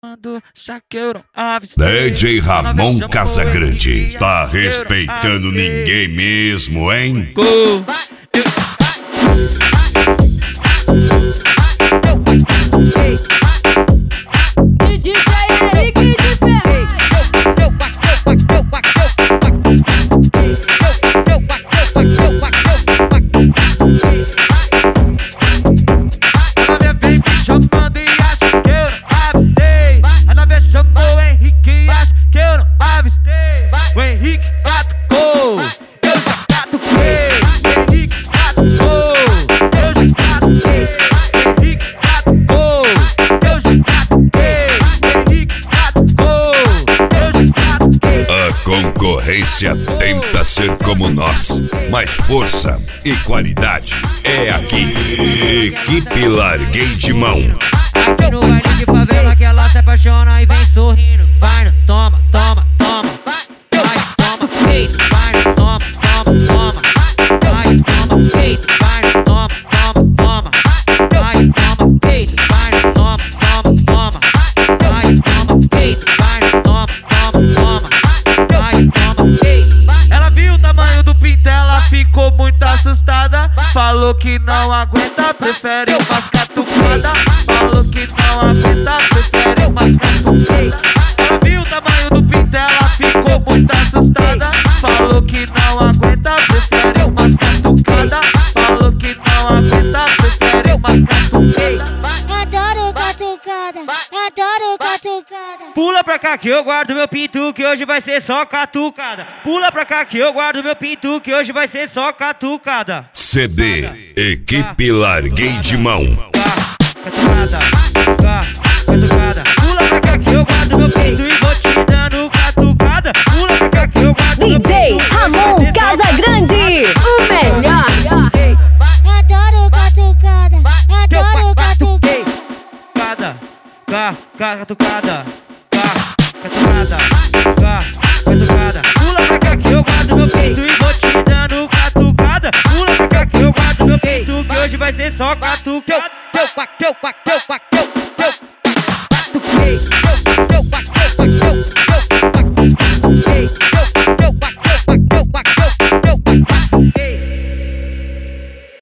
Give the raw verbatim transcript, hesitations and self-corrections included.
Quando Shaqueiro Aves D J Ramon Casagrande, tá respeitando ninguém mesmo, hein? Go. D J Henrique de Ferraz. A novinha vem me chamando e acha que eu não avistei. A novinha chamou o Henrique e acha que eu não avistei. O Henrique catucou, eu já catuquei. Henrique catucou, eu já catuquei. Henrique catucou, eu já catuquei. Henrique catucou, eu já catuquei. A concorrência tenta ser como nós, mas força e qualidade é aqui. Equipe Larguei de Mão. Aqui no baile de favela que ela se apaixona e vem sorrindo. Vai, não, toma, toma, toma. Vai, toma, peito. Vai, não, toma, toma, toma. Vai, toma, peito. Vai, não, toma, toma, toma. Vai, toma, peito. Vai, não, toma, toma, toma. Vai, toma, peito. Vai, não, toma, toma, toma. Vai, toma, peito. Ela viu o tamanho do pinto, ela ficou muito assustada. Falou que não aguenta, prefere umas catucadas. Falou que não aguenta, prefere umas catucadas. Ela viu o tamanho do pinto, ela ficou muito assustada. Falou que não aguenta, prefere umas catucadas. Falou que não aguenta, prefere umas catucadas. Adoro catucada, adoro catucada. Pula pra cá que eu guardo meu pinto, que hoje vai ser só catucada. Pula pra cá que eu guardo meu pinto, que hoje vai ser só catucada. C D Equipe Larguei de Mão. Catucada, catucada. Pula pra cá que eu guardo meu pinto e vou te dando catucada. Pula pra cá que eu guardo meu pinto. D J Ramon Casagrande, o melhor. Adoro catucada, adoro catucada. Catucada, cá, cá, catucada, cá, catucada, cá, catucada. Pula pra cá que eu guardo meu peito e vou te dando catucada. Pula pra cá que eu guardo meu peito, que hoje vai ser só catucada. Teu, teu, teu, teu, teu, teu, teu, teu, catuquei.